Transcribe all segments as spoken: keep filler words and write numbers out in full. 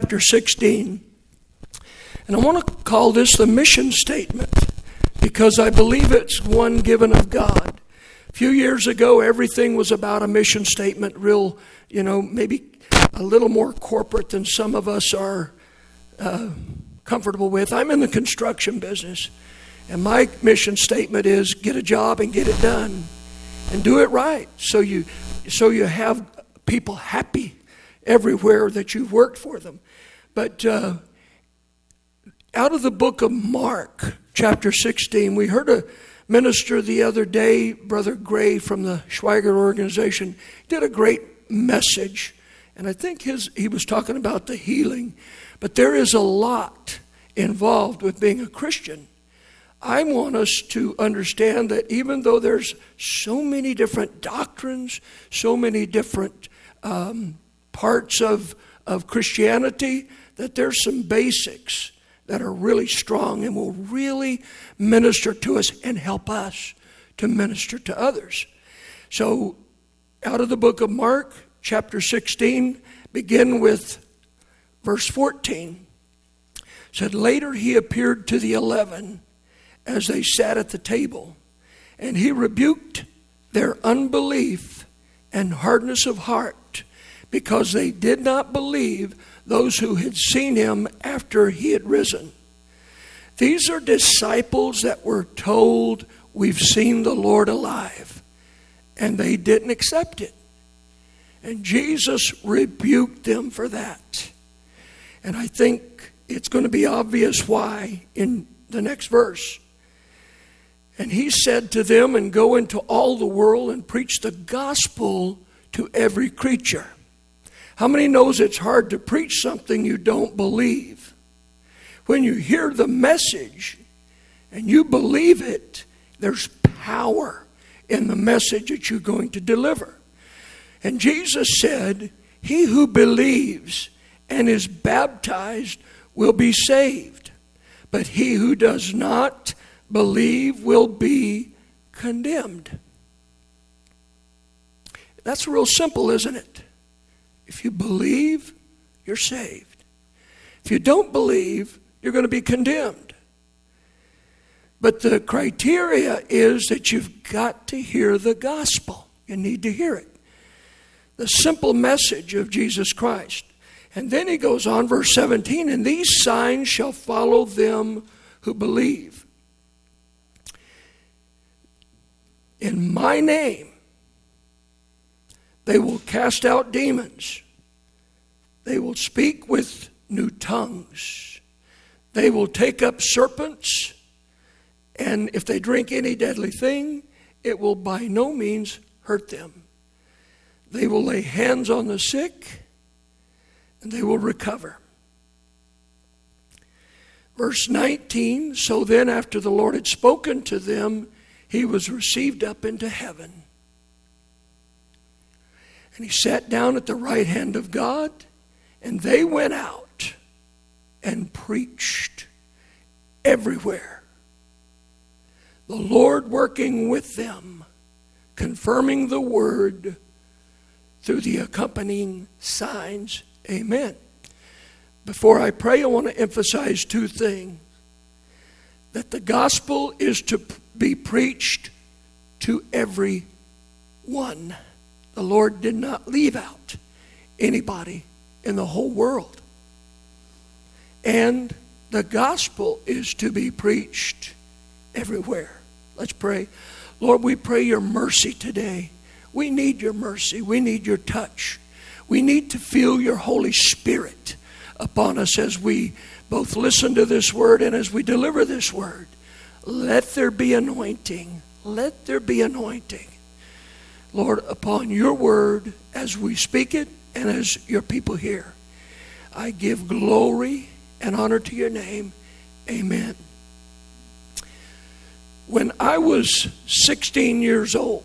chapter sixteen. And I want to call this the mission statement because I believe it's one given of God. A few years ago, everything was about a mission statement, real, you know, maybe a little more corporate than some of us are uh, comfortable with. I'm in the construction business, and my mission statement is get a job and get it done and do it right. So you, so you have people happy everywhere that you've worked for them. But uh, out of the book of Mark, chapter sixteen, we heard a minister the other day, Brother Gray from the Schweiger organization, did a great message. And I think his he was talking about the healing. But there is a lot involved with being a Christian. I want us to understand that even though there's so many different doctrines, so many different um, parts of, of Christianity, that there's some basics that are really strong and will really minister to us and help us to minister to others. So out of the book of Mark, chapter sixteen, begin with verse fourteen. It said, later he appeared to the eleven as they sat at the table, and he rebuked their unbelief and hardness of heart, because they did not believe those who had seen him after he had risen. These are disciples that were told, we've seen the Lord alive, and they didn't accept it. And Jesus rebuked them for that. And I think it's going to be obvious why in the next verse. And he said to them, and go into all the world and preach the gospel to every creature. How many knows it's hard to preach something you don't believe? When you hear the message and you believe it, there's power in the message that you're going to deliver. And Jesus said, he who believes and is baptized will be saved, but he who does not believe will be condemned. That's real simple, isn't it? If you believe, you're saved. If you don't believe, you're going to be condemned. But the criteria is that you've got to hear the gospel. You need to hear it. The simple message of Jesus Christ. And then he goes on, verse seventeen, and these signs shall follow them who believe. In my name, they will cast out demons. They will speak with new tongues. They will take up serpents. And if they drink any deadly thing, it will by no means hurt them. They will lay hands on the sick, and they will recover. Verse nineteen, so then after the Lord had spoken to them, he was received up into heaven. And he sat down at the right hand of God, and they went out and preached everywhere. The Lord working with them, confirming the word through the accompanying signs. Amen. Before I pray, I want to emphasize two things. That the gospel is to be preached to every one. The Lord did not leave out anybody in the whole world. And the gospel is to be preached everywhere. Let's pray. Lord, we pray your mercy today. We need your mercy. We need your touch. We need to feel your Holy Spirit upon us as we both listen to this word and as we deliver this word. Let there be anointing. Let there be anointing. Lord, upon your word as we speak it and as your people hear. I give glory and honor to your name. Amen. When I was sixteen years old,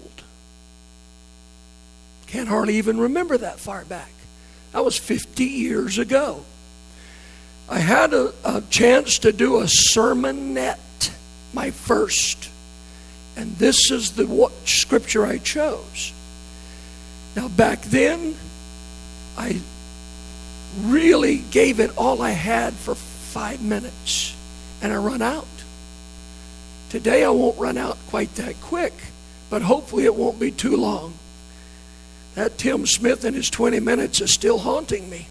can't hardly even remember that far back. That was fifty years ago. I had a, a chance to do a sermonette, my first. And this is the what, scripture I chose. Now back then, I really gave it all I had for five minutes, and I run out. Today I won't run out quite that quick, but hopefully it won't be too long. That Tim Smith and his twenty minutes is still haunting me.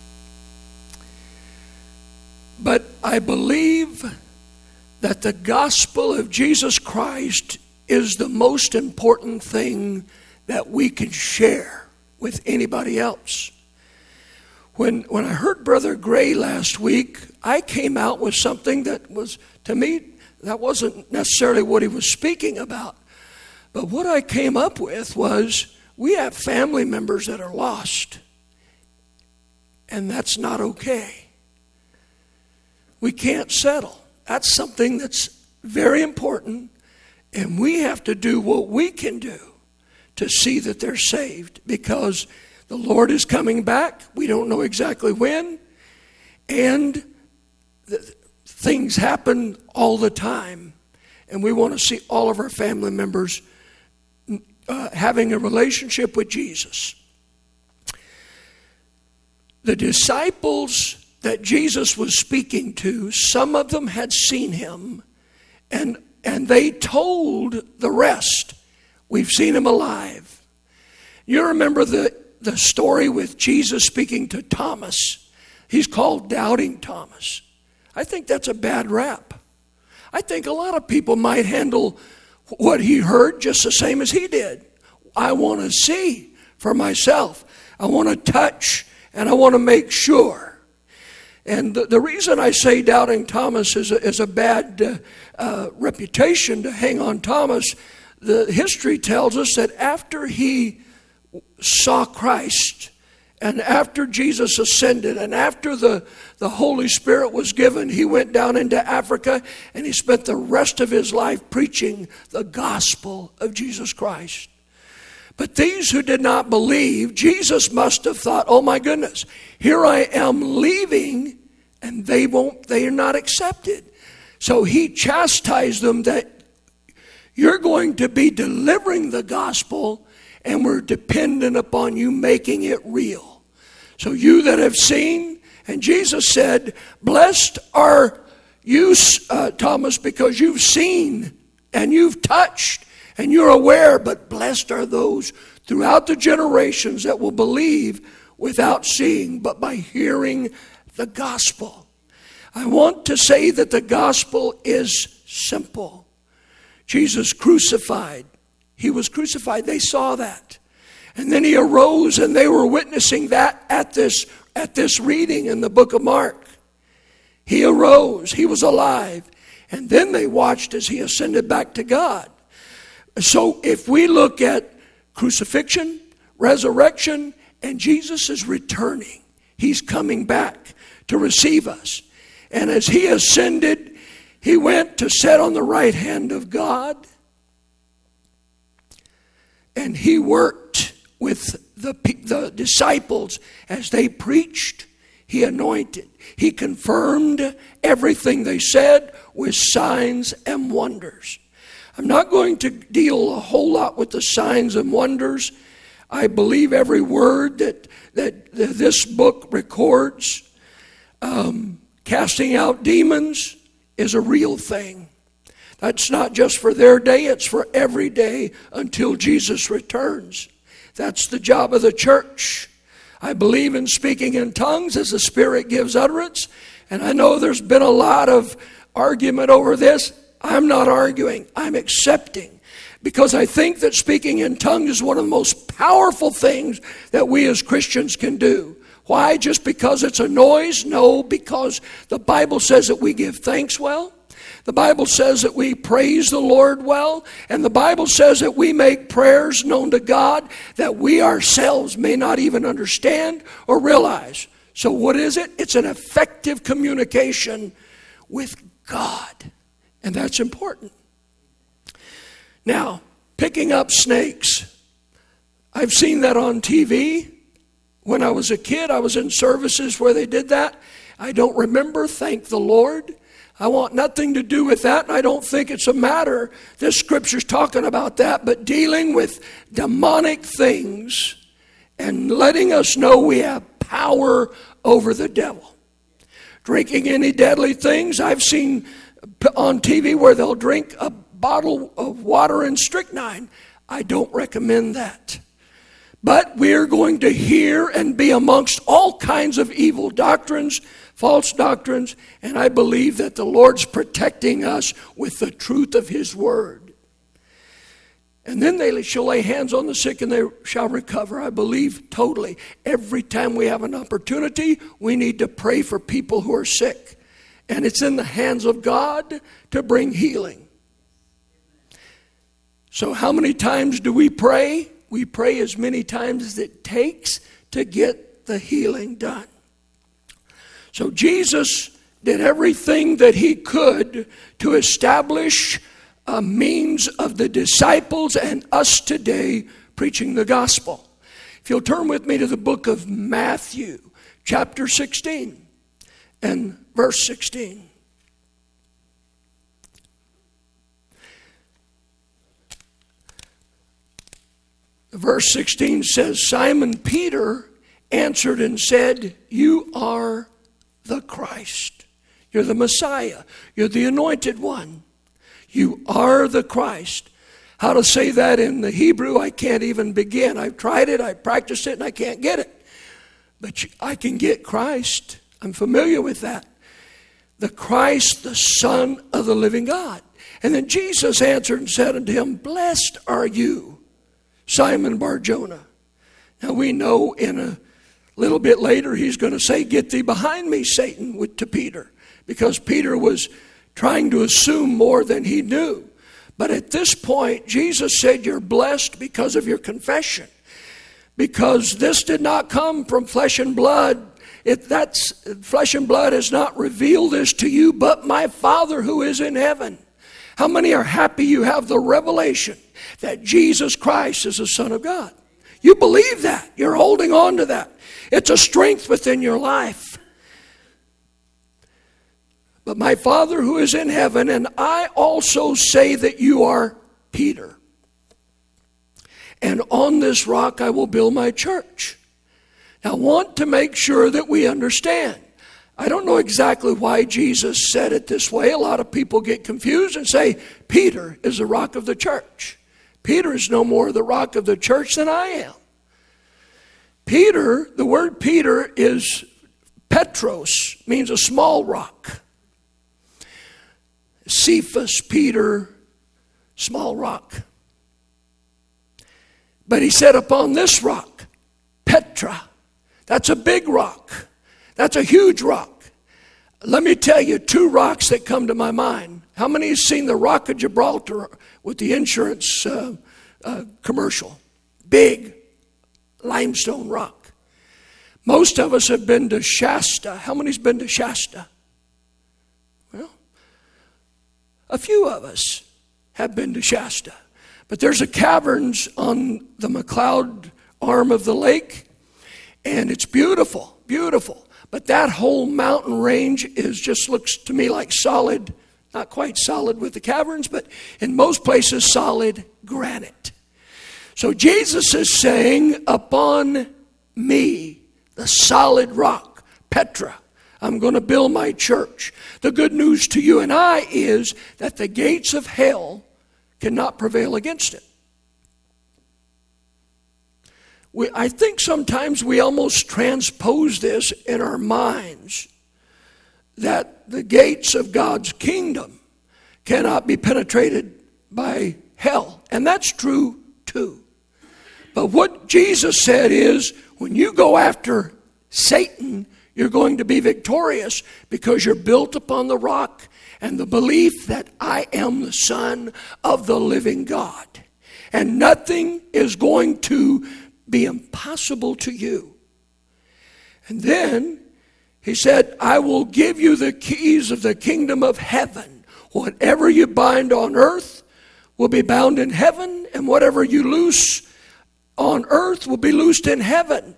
But I believe that the gospel of Jesus Christ is the most important thing that we can share with anybody else. When when I heard Brother Gray last week, I came out with something that was, to me, that wasn't necessarily what he was speaking about. But what I came up with was, we have family members that are lost, and that's not okay. We can't settle. That's something that's very important, and we have to do what we can do to see that they're saved, because the Lord is coming back. We don't know exactly when, and the, things happen all the time, and we want to see all of our family members uh, having a relationship with Jesus. The disciples that Jesus was speaking to, some of them had seen him, and and they told the rest, we've seen him alive. You remember the, the story with Jesus speaking to Thomas. He's called Doubting Thomas. I think that's a bad rap. I think a lot of people might handle what he heard just the same as he did. I want to see for myself. I want to touch, and I want to make sure. And the, the reason I say Doubting Thomas is a, is a bad uh, uh, reputation to hang on Thomas, the history tells us that after he saw Christ, and after Jesus ascended, and after the, the Holy Spirit was given, he went down into Africa, and he spent the rest of his life preaching the gospel of Jesus Christ. But these who did not believe, Jesus must have thought, oh my goodness, here I am leaving, and they won't, they are not accepted. So he chastised them that you're going to be delivering the gospel, and we're dependent upon you making it real. So you that have seen, and Jesus said, blessed are you, uh, Thomas, because you've seen and you've touched and you're aware, but blessed are those throughout the generations that will believe without seeing, but by hearing the gospel. I want to say that the gospel is simple. Jesus crucified. He was crucified. They saw that. And then he arose, and they were witnessing that at this, at this reading in the book of Mark. He arose. He was alive. And then they watched as he ascended back to God. So if we look at crucifixion, resurrection, and Jesus is returning, he's coming back to receive us. And as he ascended, he went to sit on the right hand of God. And he worked with the, the disciples as they preached. He anointed. He confirmed everything they said with signs and wonders. I'm not going to deal a whole lot with the signs and wonders. I believe every word that, that this book records. Um, casting out demons is a real thing. That's not just for their day, it's for every day until Jesus returns. That's the job of the church. I believe in speaking in tongues as the Spirit gives utterance. And I know there's been a lot of argument over this. I'm not arguing. I'm accepting. Because I think that speaking in tongues is one of the most powerful things that we as Christians can do. Why? Just because it's a noise? No, because the Bible says that we give thanks well. The Bible says that we praise the Lord well. And the Bible says that we make prayers known to God that we ourselves may not even understand or realize. So what is it? It's an effective communication with God. And that's important. Now, picking up snakes. I've seen that on T V. When I was a kid, I was in services where they did that. I don't remember, thank the Lord. I want nothing to do with that, and I don't think it's a matter. This scripture's talking about that, but dealing with demonic things and letting us know we have power over the devil. Drinking any deadly things. I've seen on T V where they'll drink a bottle of water and strychnine. I don't recommend that. But we're going to hear and be amongst all kinds of evil doctrines, false doctrines, and I believe that the Lord's protecting us with the truth of His Word. And then they shall lay hands on the sick and they shall recover. I believe totally. Every time we have an opportunity, we need to pray for people who are sick. And it's in the hands of God to bring healing. So how many times do we pray? We pray as many times as it takes to get the healing done. So Jesus did everything that He could to establish a means of the disciples and us today preaching the gospel. If you'll turn with me to the book of Matthew, chapter sixteen and verse sixteen. Verse sixteen says, Simon Peter answered and said, you are the Christ. You're the Messiah. You're the anointed one. You are the Christ. How to say that in the Hebrew, I can't even begin. I've tried it, I've practiced it, and I can't get it. But I can get Christ. I'm familiar with that. The Christ, the Son of the living God. And then Jesus answered and said unto him, blessed are you, Simon Bar-Jonah. Now we know in a little bit later he's going to say, get thee behind me, Satan, with, to Peter. Because Peter was trying to assume more than he knew. But at this point, Jesus said, you're blessed because of your confession. Because this did not come from flesh and blood. It, that's, flesh and blood has not revealed this to you, but my Father who is in heaven. How many are happy you have the revelation that Jesus Christ is the Son of God? You believe that. You're holding on to that. It's a strength within your life. But my Father who is in heaven, and I also say that you are Peter. And on this rock I will build my church. Now I want to make sure that we understand. I don't know exactly why Jesus said it this way. A lot of people get confused and say, Peter is the rock of the church. Peter is no more the rock of the church than I am. Peter, the word Peter is Petros, means a small rock. Cephas, Peter, small rock. But he said upon this rock, Petra. That's a big rock. That's a huge rock. Let me tell you two rocks that come to my mind. How many have seen the Rock of Gibraltar with the insurance uh, uh, commercial? Big limestone rock. Most of us have been to Shasta. How many's been to Shasta? Well, a few of us have been to Shasta. But there's a caverns on the McLeod arm of the lake, and it's beautiful, beautiful. But that whole mountain range is just looks to me like solid, not quite solid with the caverns, but in most places solid granite. So Jesus is saying, upon me, the solid rock, Petra, I'm going to build my church. The good news to you and I is that the gates of hell cannot prevail against it. We, I think sometimes we almost transpose this in our minds that the gates of God's kingdom cannot be penetrated by hell. And that's true too. But what Jesus said is, when you go after Satan, you're going to be victorious because you're built upon the rock and the belief that I am the Son of the living God. And nothing is going to be impossible to you. And then he said, I will give you the keys of the kingdom of heaven. Whatever you bind on earth will be bound in heaven, and whatever you loose on earth will be loosed in heaven.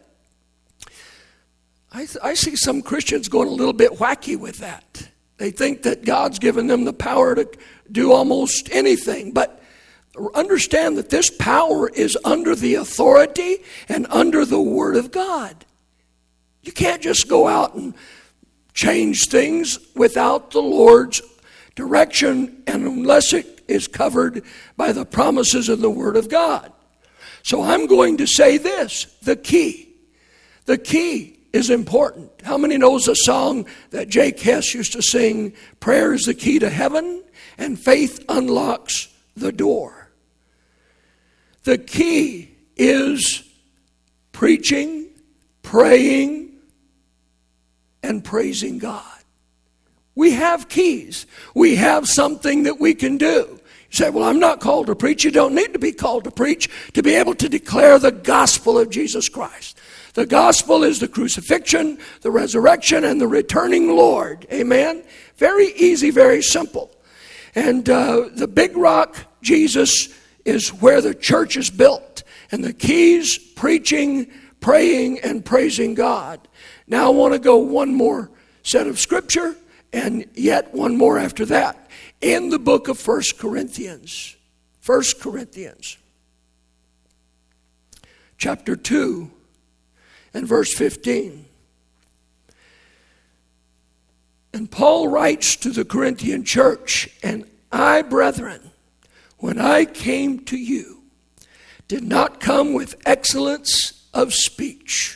I, I see some Christians going a little bit wacky with that. They think that God's given them the power to do almost anything, but understand that this power is under the authority and under the Word of God. You can't just go out and change things without the Lord's direction and unless it is covered by the promises of the Word of God. So I'm going to say this, the key. The key is important. How many knows a song that Jake Hess used to sing, prayer is the key to heaven and faith unlocks the door. The key is preaching, praying, and praising God. We have keys. We have something that we can do. You say, well, I'm not called to preach. You don't need to be called to preach to be able to declare the gospel of Jesus Christ. The gospel is the crucifixion, the resurrection, and the returning Lord. Amen? Very easy, very simple. And uh, the big rock, Jesus, is where the church is built. And the keys, preaching, praying, and praising God. Now I want to go one more set of scripture, and yet one more after that. In the book of First Corinthians. First Corinthians. Chapter two. And verse fifteen. And Paul writes to the Corinthian church, and I, brethren, when I came to you, did not come with excellence of speech,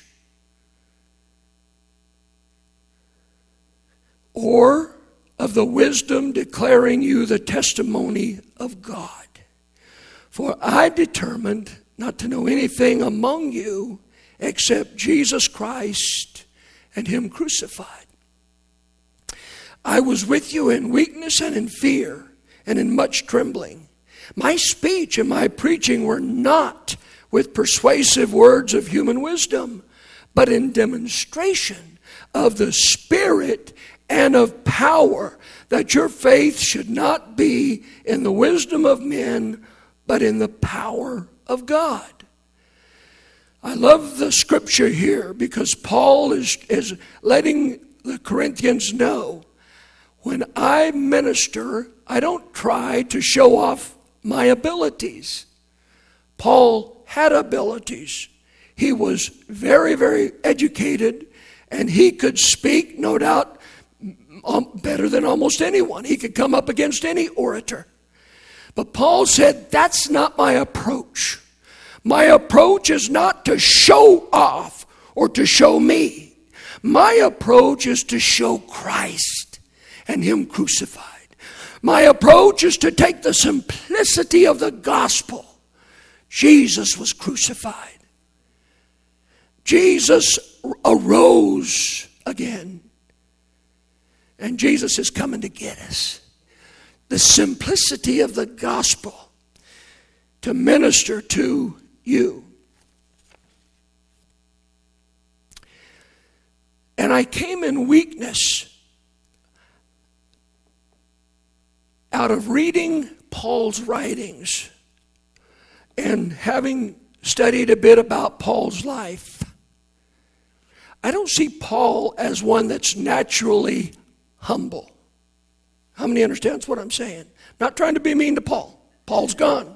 or of the wisdom declaring you the testimony of God. For I determined not to know anything among you except Jesus Christ and Him crucified. I was with you in weakness and in fear and in much trembling. My speech and my preaching were not with persuasive words of human wisdom, but in demonstration of the Spirit and of power, that your faith should not be in the wisdom of men, but in the power of God. I love the scripture here because Paul is, is letting the Corinthians know, when I minister, I don't try to show off my abilities. Paul had abilities. He was very, very educated, and he could speak, no doubt, better than almost anyone. He could come up against any orator. But Paul said, that's not my approach. My approach is not to show off or to show me. My approach is to show Christ and Him crucified. My approach is to take the simplicity of the gospel. Jesus was crucified. Jesus arose again. And Jesus is coming to get us. The simplicity of the gospel to minister to you. And I came in weakness out of reading Paul's writings and having studied a bit about Paul's life. I don't see Paul as one that's naturally humble. How many understands what I'm saying? Not trying to be mean to Paul. Paul's gone.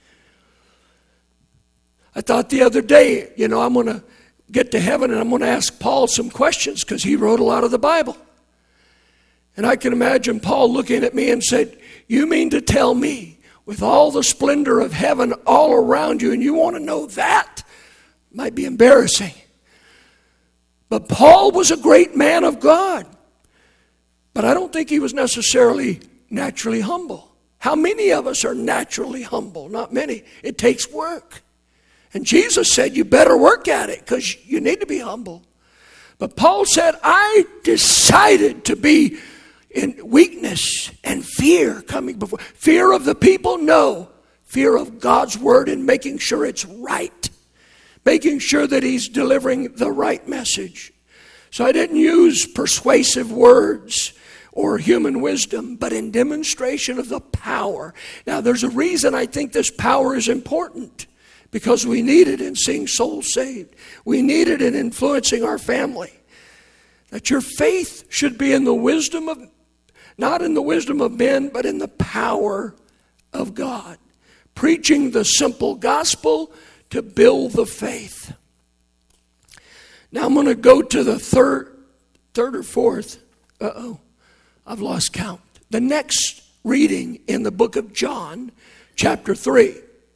I thought the other day, you know, I'm going to get to heaven and I'm going to ask Paul some questions because he wrote a lot of the Bible. And I can imagine Paul looking at me and said, you mean to tell me with all the splendor of heaven all around you and you want to know that? Might be embarrassing. But Paul was a great man of God. But I don't think he was necessarily naturally humble. How many of us are naturally humble? Not many. It takes work. And Jesus said, you better work at it because you need to be humble. But Paul said, I decided to be in weakness and fear coming before. Fear of the people? No. Fear of God's word and making sure it's right. Making sure that He's delivering the right message. So I didn't use persuasive words or human wisdom, but in demonstration of the power. Now there's a reason I think this power is important. Because we need it in seeing souls saved. We need it in influencing our family. That your faith should be in the wisdom of, not in the wisdom of men, but in the power of God. Preaching the simple gospel to build the faith. Now I'm going to go to the third, third or fourth. Uh-oh, I've lost count. The next reading in the book of John, chapter three.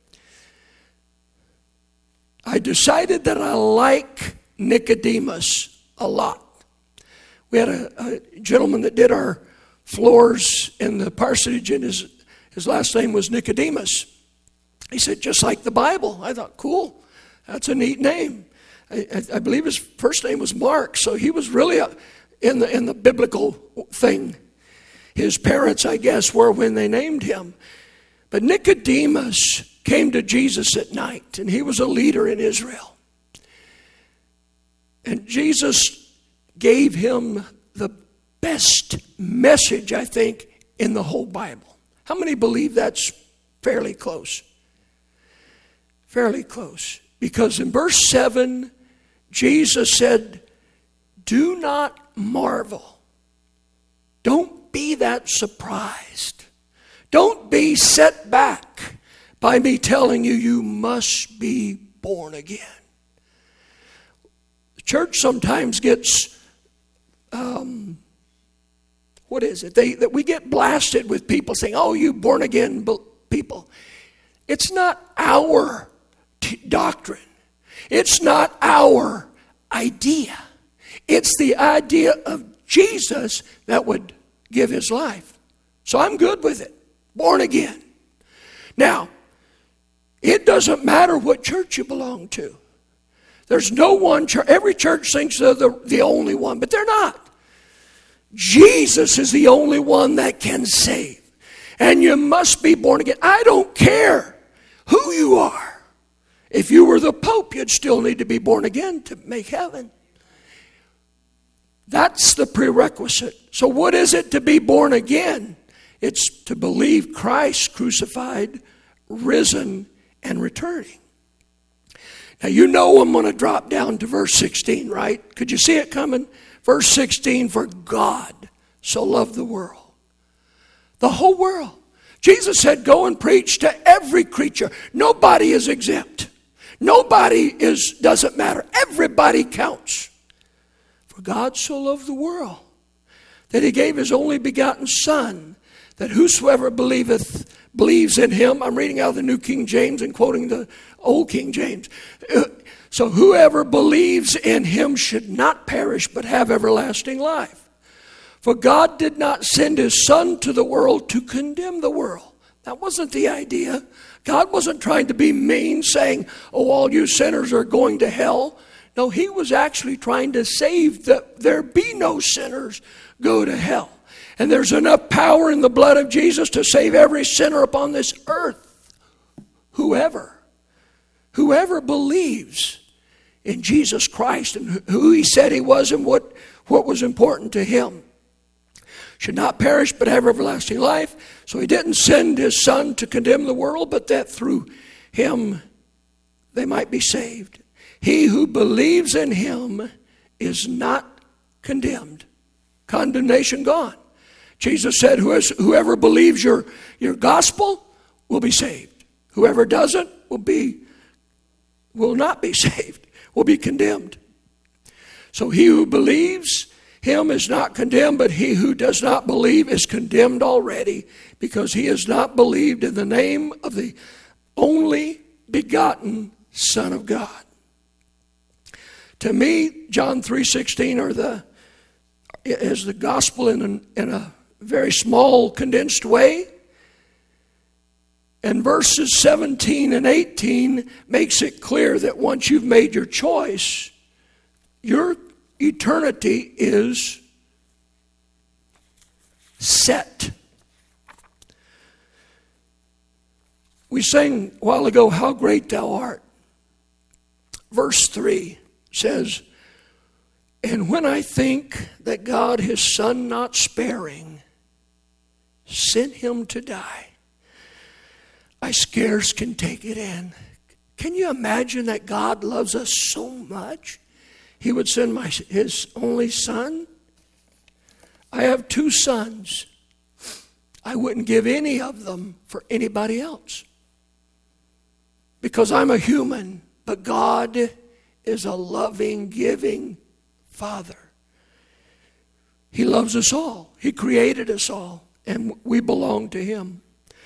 I decided that I like Nicodemus a lot. We had a, a gentleman that did our floors in the parsonage, and his, his last name was Nicodemus. He said, just like the Bible. I thought, cool, that's a neat name. I, I, I believe his first name was Mark, so he was really a, in the in the biblical thing. His parents, I guess, were when they named him. But Nicodemus came to Jesus at night, and he was a leader in Israel. And Jesus gave him the best message, I think, in the whole Bible. How many believe that's fairly close? Fairly close. Because in verse seven, Jesus said, do not marvel. Don't be that surprised. Don't be set back by me telling you you must be born again. The church sometimes gets, um, what is it? They, that we get blasted with people saying, oh, you born again people. It's not our t- doctrine. It's not our idea. It's the idea of Jesus that would give his life. So I'm good with it. Born again. Now, it doesn't matter what church you belong to. There's no one church. Every church thinks they're the, the only one, but they're not. Jesus is the only one that can save. And you must be born again. I don't care who you are. If you were the Pope, you'd still need to be born again to make heaven. That's the prerequisite. So what is it to be born again? It's to believe Christ crucified, risen, and returning. Now you know I'm going to drop down to verse sixteen, right? Could you see it coming? Verse sixteen, for God so loved the world. The whole world. Jesus said, go and preach to every creature. Nobody is exempt. Nobody is, doesn't matter. Everybody counts. For God so loved the world that he gave his only begotten Son, that whosoever believeth, believes in him. I'm reading out of the New King James and quoting the Old King James. So whoever believes in him should not perish but have everlasting life. For God did not send his Son to the world to condemn the world. That wasn't the idea. God wasn't trying to be mean, saying, oh, all you sinners are going to hell. No, he was actually trying to save that there be no sinners go to hell. And there's enough power in the blood of Jesus to save every sinner upon this earth. Whoever, whoever believes in Jesus Christ and who he said he was and what, what was important to him should not perish but have everlasting life. So he didn't send his Son to condemn the world, but that through him they might be saved. He who believes in him is not condemned. Condemnation gone. Jesus said, whoever believes your, your gospel will be saved. Whoever doesn't will be will not be saved, will be condemned. So he who believes him is not condemned, but he who does not believe is condemned already, because he has not believed in the name of the only begotten Son of God. To me, John three sixteen are the is the gospel in an, in a very small, condensed way. And verses seventeen and eighteen makes it clear that once you've made your choice, your eternity is set. We sang a while ago, how great thou art. Verse three says, and when I think that God, his Son not sparing, sent him to die, I scarce can take it in. Can you imagine that God loves us so much? He would send my, his only Son. I have two sons. I wouldn't give any of them for anybody else. Because I'm a human, but God is a loving, giving Father. He loves us all. He created us all, and we belong to Him.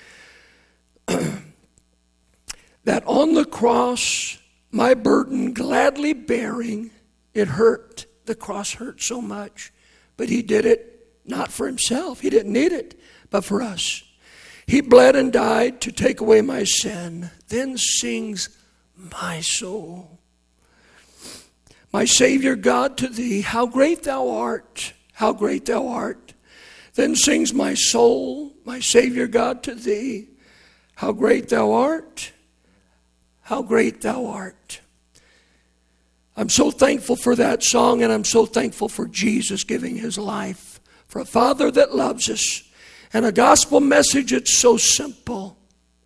That on the cross, my burden gladly bearing, it hurt. The cross hurt so much. But He did it not for Himself. He didn't need it, but for us. He bled and died to take away my sin. Then sings my soul, my Savior God, to Thee, how great Thou art, how great Thou art. Then sings my soul, my Savior God, to Thee, how great Thou art, how great Thou art. I'm so thankful for that song, and I'm so thankful for Jesus giving His life, for a Father that loves us, and a gospel message that's so simple.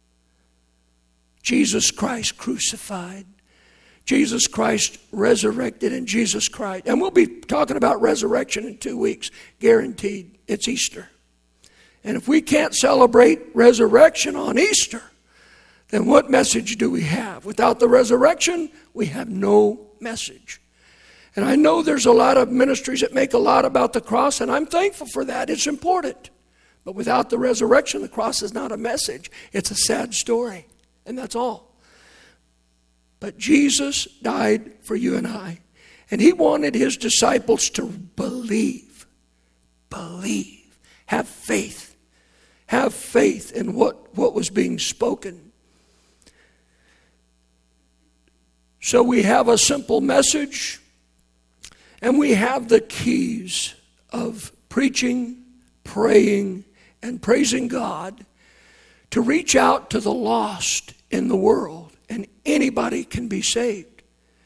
Jesus Christ crucified, Jesus Christ resurrected, and Jesus Christ. And we'll be talking about resurrection in two weeks, guaranteed. It's Easter. And if we can't celebrate resurrection on Easter, then what message do we have? Without the resurrection, we have no message. And I know there's a lot of ministries that make a lot about the cross, and I'm thankful for that. It's important. But without the resurrection, the cross is not a message. It's a sad story, and that's all. But Jesus died for you and I, and He wanted His disciples to believe, believe, have faith, have faith in what, what was being spoken. So we have a simple message, and we have the keys of preaching, praying, and praising God to reach out to the lost in the world, and anybody can be saved.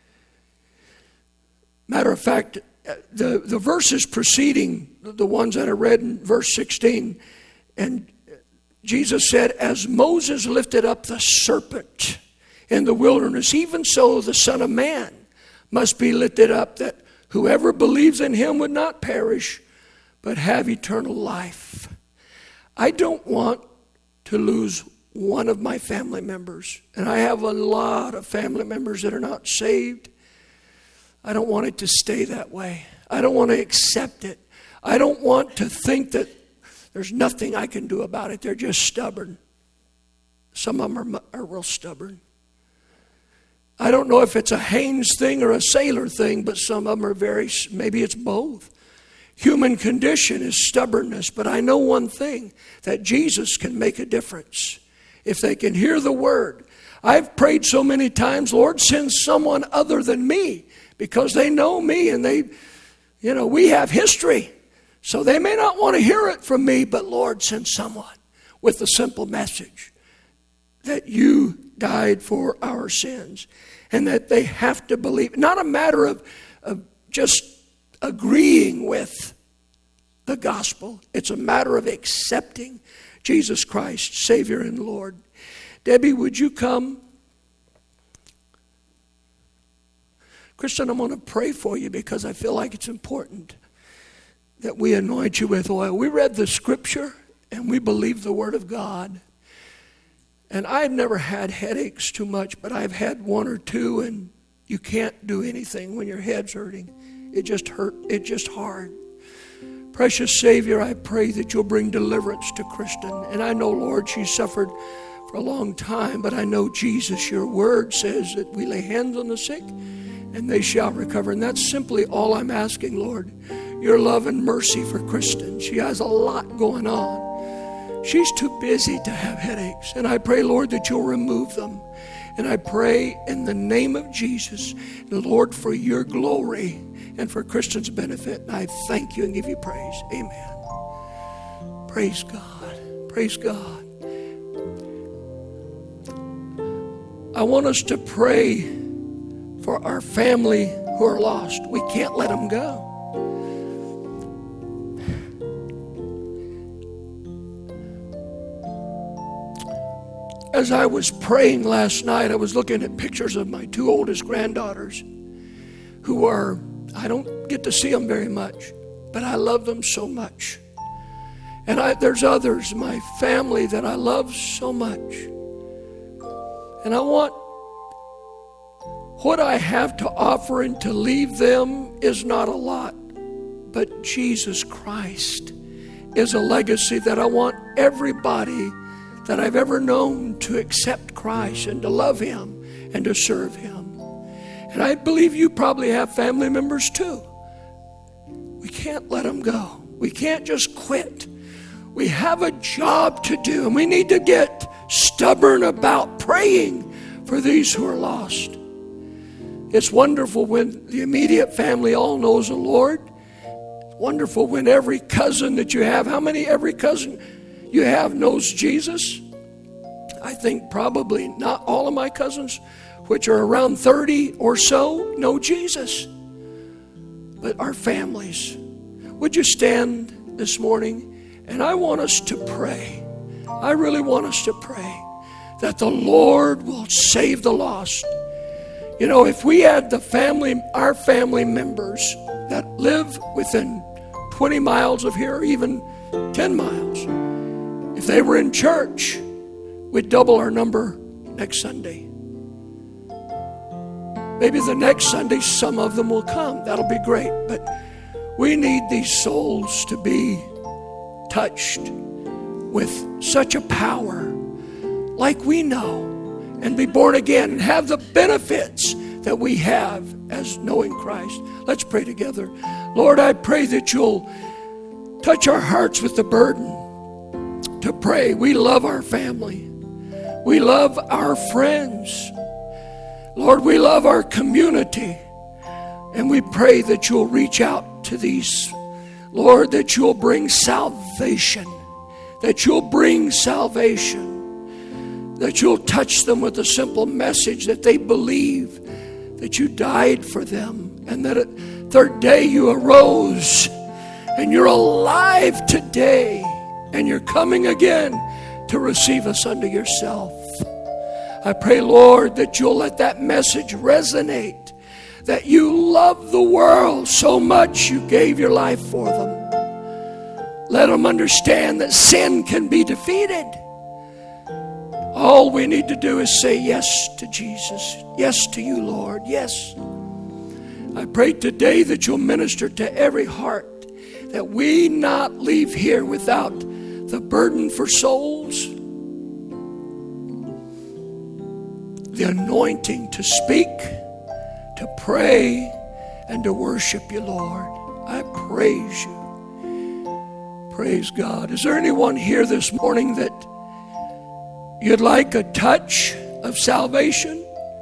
Matter of fact, the, the verses preceding the ones that I read in verse sixteen, and Jesus said, as Moses lifted up the serpent in the wilderness, even so the Son of Man must be lifted up, that whoever believes in Him would not perish, but have eternal life. I don't want to lose one of my family members. And I have a lot of family members that are not saved. I don't want it to stay that way. I don't want to accept it. I don't want to think that there's nothing I can do about it. They're just stubborn. Some of them are, are real stubborn. I don't know if it's a Haynes thing or a sailor thing, but some of them are very, maybe it's both. Human condition is stubbornness, but I know one thing, that Jesus can make a difference if they can hear the word. I've prayed so many times, Lord, send someone other than me, because they know me and they, you know, we have history. So they may not want to hear it from me, but Lord, send someone with the simple message that you died for our sins, and that they have to believe. Not a matter of, of just agreeing with the gospel. It's a matter of accepting Jesus Christ, Savior and Lord. Debbie, would you come? Kristen, I'm going to pray for you because I feel like it's important that we anoint you with oil. We read the scripture and we believe the word of God. And I've never had headaches too much, but I've had one or two, and you can't do anything when your head's hurting. It just hurt. It's just hard. Precious Savior, I pray that you'll bring deliverance to Kristen. And I know, Lord, she suffered for a long time, but I know, Jesus, your word says that we lay hands on the sick and they shall recover. And that's simply all I'm asking, Lord. Your love and mercy for Kristen. She has a lot going on. She's too busy to have headaches. And I pray, Lord, that you'll remove them. And I pray in the name of Jesus, Lord, for your glory and for Kristen's benefit. And I thank you and give you praise. Amen. Praise God. Praise God. I want us to pray for our family who are lost. We can't let them go. As I was praying last night, I was looking at pictures of my two oldest granddaughters who are, I don't get to see them very much, but I love them so much. And I, there's others, my family, that I love so much. And I want, what I have to offer and to leave them is not a lot, but Jesus Christ is a legacy that I want everybody that I've ever known to accept Christ and to love Him and to serve Him. And I believe you probably have family members too. We can't let them go. We can't just quit. We have a job to do, and we need to get stubborn about praying for these who are lost. It's wonderful when the immediate family all knows the Lord. It's wonderful when every cousin that you have, how many every cousin you have knows Jesus? I think probably not all of my cousins, which are around thirty or so, know Jesus. But our families, would you stand this morning? And I want us to pray. I really want us to pray that the Lord will save the lost. You know, if we had the family, our family members that live within twenty miles of here, or even ten miles, if they were in church, we'd double our number next Sunday. Maybe the next Sunday some of them will come. That'll be great. But we need these souls to be touched with such a power like we know, and be born again and have the benefits that we have as knowing Christ. Let's pray together. Lord, I pray that you'll touch our hearts with the burden to pray. We love our family. We love our friends. Lord, we love our community. And we pray that you'll reach out to these. Lord, that you'll bring salvation. That you'll bring salvation. That you'll touch them with a simple message that they believe that you died for them, and that at third day you arose, and you're alive today, and you're coming again to receive us unto yourself. I pray, Lord, that you'll let that message resonate, that you love the world so much you gave your life for them. Let them understand that sin can be defeated. All we need to do is say yes to Jesus. Yes to you, Lord. Yes. I pray today that you'll minister to every heart, that we not leave here without the burden for souls, the anointing to speak, to pray, and to worship you, Lord. I praise you. Praise God. Is there anyone here this morning that you'd like a touch of salvation?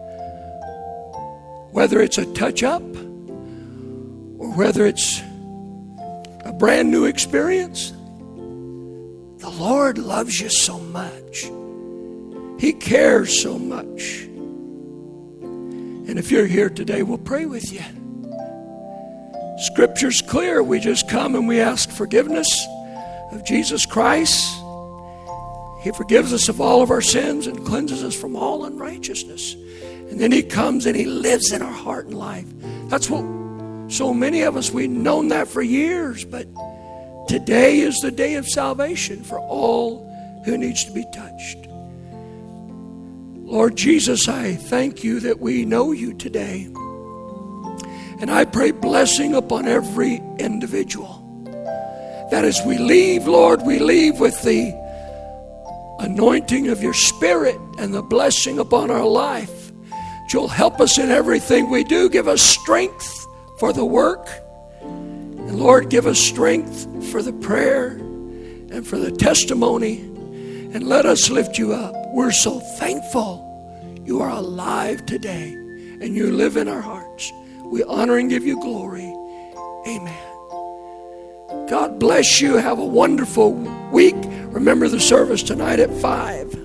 Whether it's a touch-up or whether it's a brand new experience. The Lord loves you so much. He cares so much. And if you're here today, we'll pray with you. Scripture's clear. We just come and we ask forgiveness of Jesus Christ. He forgives us of all of our sins and cleanses us from all unrighteousness. And then he comes and he lives in our heart and life. That's what so many of us, we've known that for years. But today is the day of salvation for all who needs to be touched. Lord Jesus, I thank you that we know you today. And I pray blessing upon every individual. That as we leave, Lord, we leave with the anointing of your Spirit and the blessing upon our life. You'll help us in everything we do. Give us strength for the work. And Lord, give us strength for the prayer and for the testimony. And let us lift you up. We're so thankful you are alive today and you live in our hearts. We honor and give you glory. Amen. God bless you. Have a wonderful week. Remember the service tonight at five.